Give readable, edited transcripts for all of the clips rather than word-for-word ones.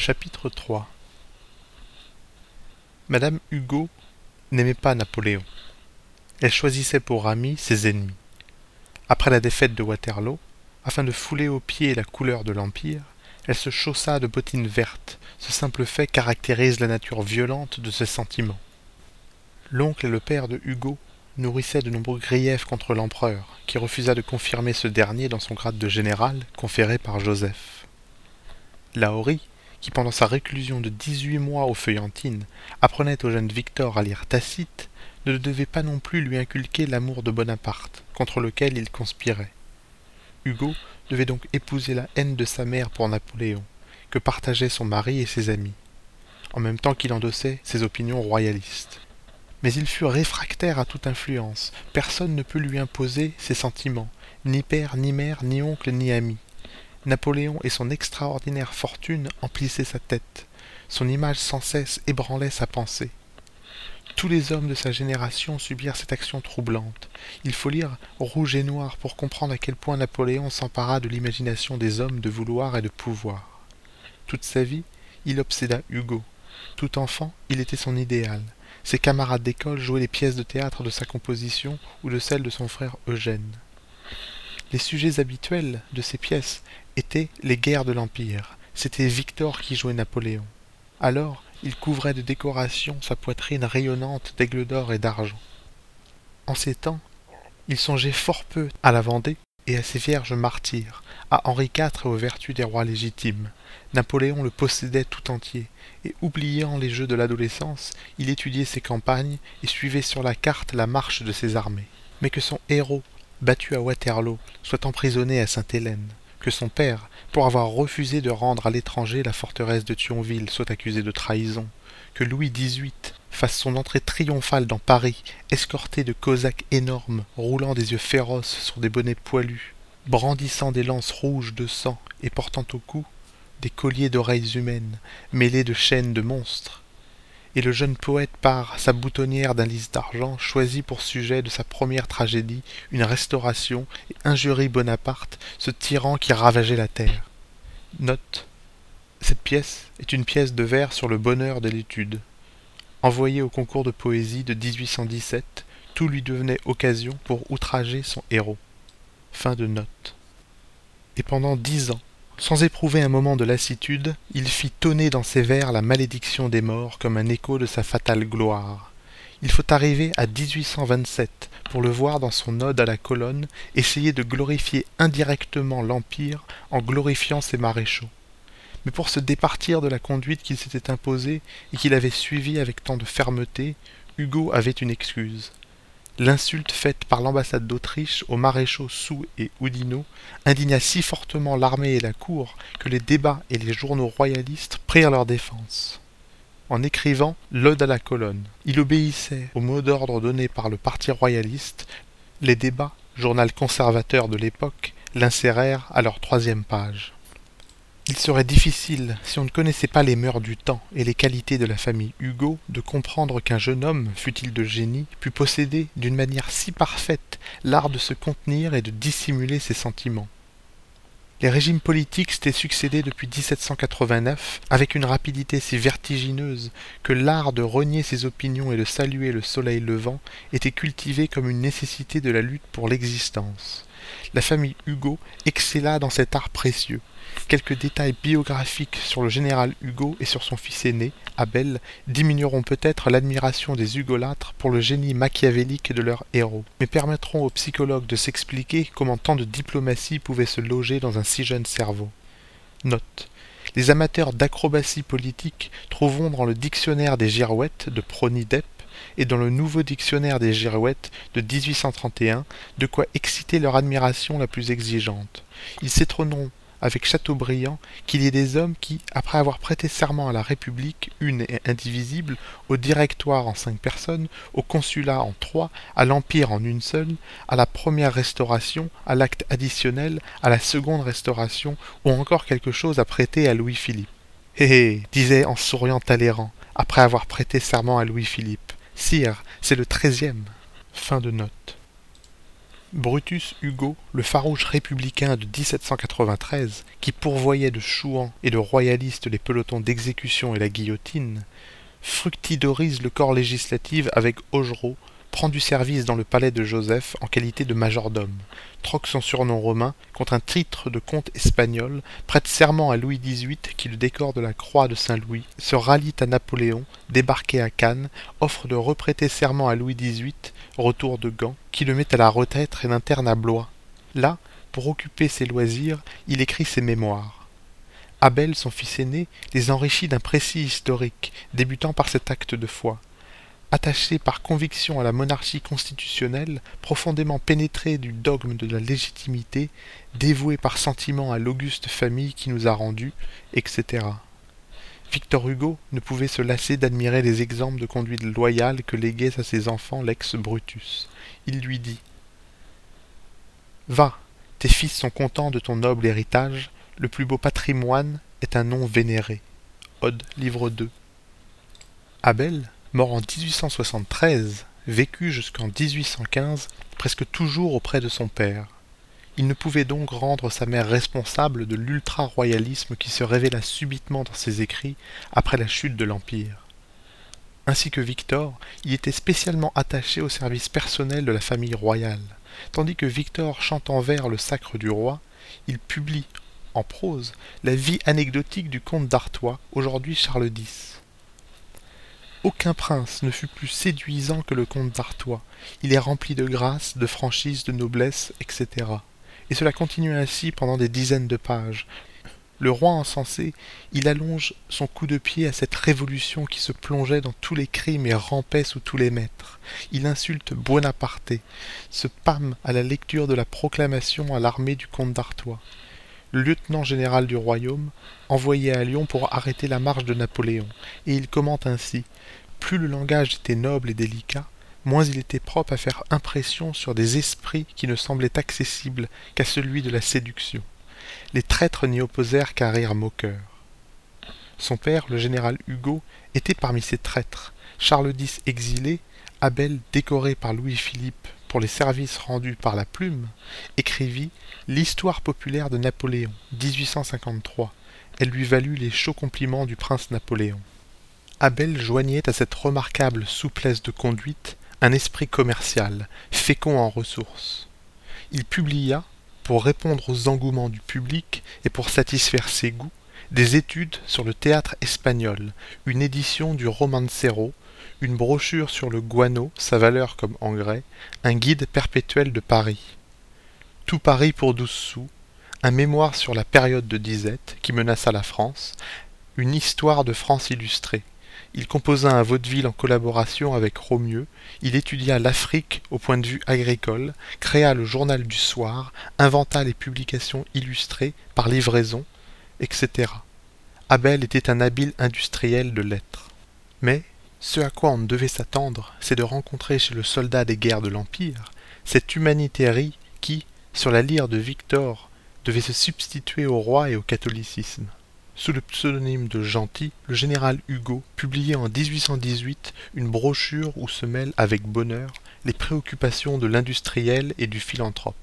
Chapitre 3. Madame Hugo n'aimait pas Napoléon. Elle choisissait pour amis ses ennemis. Après la défaite de Waterloo, afin de fouler aux pieds la couleur de l'Empire, elle se chaussa de bottines vertes. Ce simple fait caractérise la nature violente de ses sentiments. L'oncle et le père de Hugo nourrissaient de nombreux griefs contre l'empereur, qui refusa de confirmer ce dernier dans son grade de général conféré par Joseph. La Horie, qui pendant sa réclusion de 18 mois aux Feuillantines apprenait au jeune Victor à lire Tacite, ne devait pas non plus lui inculquer l'amour de Bonaparte, contre lequel il conspirait. Hugo devait donc épouser la haine de sa mère pour Napoléon, que partageaient son mari et ses amis, en même temps qu'il endossait ses opinions royalistes. Mais il fut réfractaire à toute influence, personne ne peut lui imposer ses sentiments, ni père, ni mère, ni oncle, ni ami. Napoléon et son extraordinaire fortune emplissaient sa tête. Son image sans cesse ébranlait sa pensée. Tous les hommes de sa génération subirent cette action troublante. Il faut lire Rouge et Noir pour comprendre à quel point Napoléon s'empara de l'imagination des hommes de vouloir et de pouvoir. Toute sa vie, il obséda Hugo. Tout enfant, il était son idéal. Ses camarades d'école jouaient les pièces de théâtre de sa composition ou de celles de son frère Eugène. Les sujets habituels de ces pièces étaient les guerres de l'Empire. C'était Victor qui jouait Napoléon. Alors, il couvrait de décorations sa poitrine rayonnante d'aigles d'or et d'argent. En ces temps, il songeait fort peu à la Vendée et à ses vierges martyrs, à Henri IV et aux vertus des rois légitimes. Napoléon le possédait tout entier, et oubliant les jeux de l'adolescence, il étudiait ses campagnes et suivait sur la carte la marche de ses armées. Mais que son héros, battu à Waterloo, soit emprisonné à Sainte-Hélène, que son père, pour avoir refusé de rendre à l'étranger la forteresse de Thionville, soit accusé de trahison, que Louis XVIII fasse son entrée triomphale dans Paris, escorté de cosaques énormes, roulant des yeux féroces sur des bonnets poilus, brandissant des lances rouges de sang et portant au cou des colliers d'oreilles humaines, mêlés de chaînes de monstres. Et le jeune poète part, sa boutonnière d'un lys d'argent, choisit pour sujet de sa première tragédie une restauration et injurie Bonaparte, ce tyran qui ravageait la terre. Note. Cette pièce est une pièce de vers sur le bonheur de l'étude. Envoyée au concours de poésie de 1817, tout lui devenait occasion pour outrager son héros. Fin de note. Et pendant 10 ans, sans éprouver un moment de lassitude, il fit tonner dans ses vers la malédiction des morts comme un écho de sa fatale gloire. Il faut arriver à 1827 pour le voir dans son ode à la colonne essayer de glorifier indirectement l'Empire en glorifiant ses maréchaux. Mais pour se départir de la conduite qu'il s'était imposée et qu'il avait suivie avec tant de fermeté, Hugo avait une excuse. L'insulte faite par l'ambassade d'Autriche aux maréchaux Soult et Oudinot indigna si fortement l'armée et la cour que les débats et les journaux royalistes prirent leur défense. En écrivant l'Ode à la colonne, il obéissait au mot d'ordre donné par le parti royaliste. Les débats, journal conservateur de l'époque, l'insérèrent à leur 3e page. Il serait difficile, si on ne connaissait pas les mœurs du temps et les qualités de la famille Hugo, de comprendre qu'un jeune homme, fût-il de génie, pût posséder d'une manière si parfaite l'art de se contenir et de dissimuler ses sentiments. Les régimes politiques s'étaient succédé depuis 1789 avec une rapidité si vertigineuse que l'art de renier ses opinions et de saluer le soleil levant était cultivé comme une nécessité de la lutte pour l'existence. La famille Hugo excella dans cet art précieux. Quelques détails biographiques sur le général Hugo et sur son fils aîné, Abel, diminueront peut-être l'admiration des hugolâtres pour le génie machiavélique de leur héros, mais permettront aux psychologues de s'expliquer comment tant de diplomatie pouvait se loger dans un si jeune cerveau. Note. Les amateurs d'acrobatie politique trouveront dans le dictionnaire des girouettes de Prony Depp et dans le nouveau dictionnaire des girouettes de 1831 de quoi exciter leur admiration la plus exigeante. Ils s'étonneront avec Chateaubriand qu'il y ait des hommes qui, après avoir prêté serment à la République une et indivisible, au Directoire en 5 personnes, au Consulat en 3, à l'Empire en une seule, à la première Restauration, à l'acte additionnel, à la seconde Restauration, ou encore quelque chose à prêter à Louis-Philippe. Hé hé, disait en souriant Talleyrand, après avoir prêté serment à Louis-Philippe. Sire, c'est le 13e. Fin de note. Brutus Hugo, le farouche républicain de 1793, qui pourvoyait de chouans et de royalistes les pelotons d'exécution et la guillotine, fructidorise le corps législatif avec Augereau, prend du service dans le palais de Joseph en qualité de majordome, troque son surnom romain contre un titre de comte espagnol, prête serment à Louis XVIII qui le décore de la croix de Saint-Louis, se rallie à Napoléon, débarqué à Cannes, offre de reprêter serment à Louis XVIII, retour de Gand, qui le met à la retraite et l'interne à Blois. Là, pour occuper ses loisirs, il écrit ses mémoires. Abel, son fils aîné, les enrichit d'un précis historique, débutant par cet acte de foi. Attaché par conviction à la monarchie constitutionnelle, profondément pénétré du dogme de la légitimité, dévoué par sentiment à l'auguste famille qui nous a rendus, etc. Victor Hugo ne pouvait se lasser d'admirer les exemples de conduite loyale que léguait à ses enfants l'ex Brutus. Il lui dit « Va, tes fils sont contents de ton noble héritage, le plus beau patrimoine est un nom vénéré. » Ode, livre 2. Abel, mort en 1873, vécut jusqu'en 1815, presque toujours auprès de son père. Il ne pouvait donc rendre sa mère responsable de l'ultra-royalisme qui se révéla subitement dans ses écrits après la chute de l'Empire. Ainsi que Victor, il était spécialement attaché au service personnel de la famille royale. Tandis que Victor chante en vers le sacre du roi, il publie, en prose, la vie anecdotique du comte d'Artois, aujourd'hui Charles X. Aucun prince ne fut plus séduisant que le comte d'Artois. Il est rempli de grâce, de franchise, de noblesse, etc. Et cela continue ainsi pendant des dizaines de pages. Le roi encensé, il allonge son coup de pied à cette révolution qui se plongeait dans tous les crimes et rampait sous tous les maîtres. Il insulte Buonaparte, se pâme à la lecture de la proclamation à l'armée du comte d'Artois. Le lieutenant général du royaume, envoyé à Lyon pour arrêter la marche de Napoléon, et il commente ainsi « Plus le langage était noble et délicat, moins il était propre à faire impression sur des esprits qui ne semblaient accessibles qu'à celui de la séduction. Les traîtres n'y opposèrent qu'un rire moqueur. » Son père, le général Hugo, était parmi ces traîtres. Charles X exilé, Abel décoré par Louis-Philippe pour les services rendus par la plume, écrivit l'Histoire populaire de Napoléon, 1853. Elle lui valut les chauds compliments du prince Napoléon. Abel joignait à cette remarquable souplesse de conduite un esprit commercial, fécond en ressources. Il publia, pour répondre aux engouements du public et pour satisfaire ses goûts, des études sur le théâtre espagnol, une édition du Romancero, une brochure sur le guano, sa valeur comme engrais, un guide perpétuel de Paris. Tout Paris pour 12 sous, un mémoire sur la période de disette qui menaça la France, une histoire de France illustrée. Il composa un vaudeville en collaboration avec Romieux, il étudia l'Afrique au point de vue agricole, créa le journal du soir, inventa les publications illustrées par livraison, etc. Abel était un habile industriel de lettres. Mais ce à quoi on ne devait s'attendre, c'est de rencontrer chez le soldat des guerres de l'Empire cette humanité qui, sur la lyre de Victor, devait se substituer au roi et au catholicisme. Sous le pseudonyme de Gentil, le général Hugo publiait en 1818 une brochure où se mêlent avec bonheur les préoccupations de l'industriel et du philanthrope.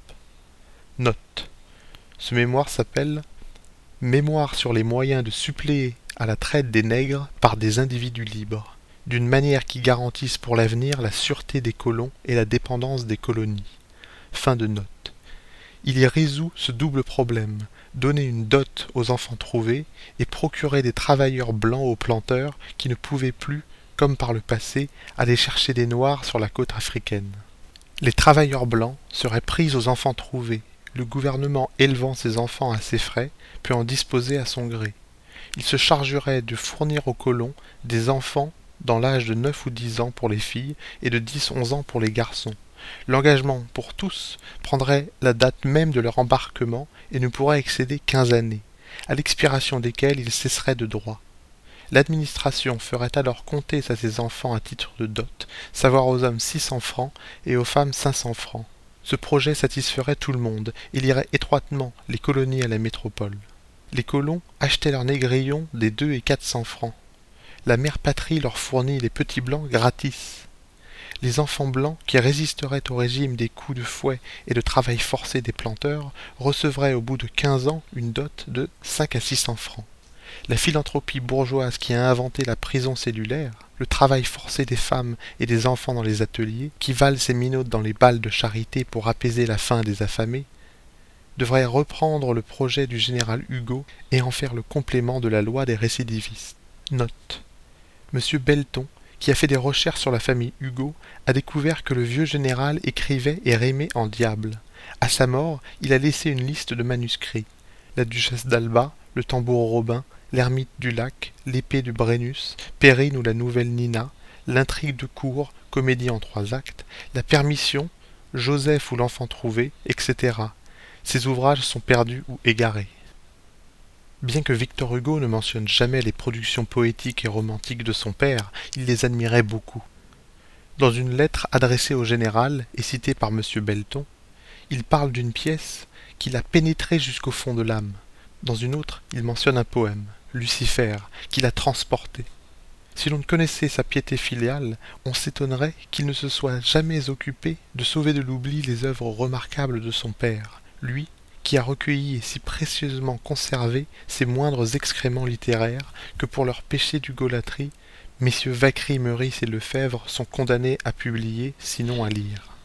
Note. Ce mémoire s'appelle « Mémoire sur les moyens de suppléer à la traite des nègres par des individus libres, d'une manière qui garantisse pour l'avenir la sûreté des colons et la dépendance des colonies. » Fin de note. Il y résout ce double problème, donner une dot aux enfants trouvés et procurer des travailleurs blancs aux planteurs qui ne pouvaient plus, comme par le passé, aller chercher des noirs sur la côte africaine. Les travailleurs blancs seraient pris aux enfants trouvés, le gouvernement élevant ces enfants à ses frais, peut en disposer à son gré. Il se chargerait de fournir aux colons des enfants dans l'âge de 9 ou 10 ans pour les filles et de 10-11 ans pour les garçons. L'engagement pour tous prendrait la date même de leur embarquement et ne pourrait excéder 15 années, à l'expiration desquelles ils cesseraient de droit. L'administration ferait alors compter à ses enfants à titre de dot, savoir aux hommes 600 francs et aux femmes 500 francs. Ce projet satisferait tout le monde et lirait étroitement les colonies à la métropole. Les colons achetaient leurs négrillons des 2 et 400 francs. La mère patrie leur fournit les petits blancs gratis. les enfants blancs qui résisteraient au régime des coups de fouet et de travail forcé des planteurs recevraient au bout de 15 ans une dot de 5 à 600 francs. La philanthropie bourgeoise qui a inventé la prison cellulaire, le travail forcé des femmes et des enfants dans les ateliers, qui valent ses minottes dans les balles de charité pour apaiser la faim des affamés, devrait reprendre le projet du général Hugo et en faire le complément de la loi des récidivistes. Note. Monsieur Belton, qui a fait des recherches sur la famille Hugo, a découvert que le vieux général écrivait et rimait en diable. À sa mort, il a laissé une liste de manuscrits. La duchesse d'Alba, le tambour Robin, l'ermite du lac, l'épée de Brennus, Perrine ou la nouvelle Nina, l'intrigue de cour, comédie en 3 actes, la permission, Joseph ou l'enfant trouvé, etc. Ces ouvrages sont perdus ou égarés. Bien que Victor Hugo ne mentionne jamais les productions poétiques et romantiques de son père, il les admirait beaucoup. Dans une lettre adressée au général et citée par M. Belton, il parle d'une pièce qui l'a pénétré jusqu'au fond de l'âme. Dans une autre, il mentionne un poème, Lucifer, qui l'a transporté. Si l'on ne connaissait sa piété filiale, on s'étonnerait qu'il ne se soit jamais occupé de sauver de l'oubli les œuvres remarquables de son père, lui qui a recueilli et si précieusement conservé ses moindres excréments littéraires que pour leur péché d'hugolâtrie, messieurs Vacry, Meurice et Lefebvre sont condamnés à publier, sinon à lire.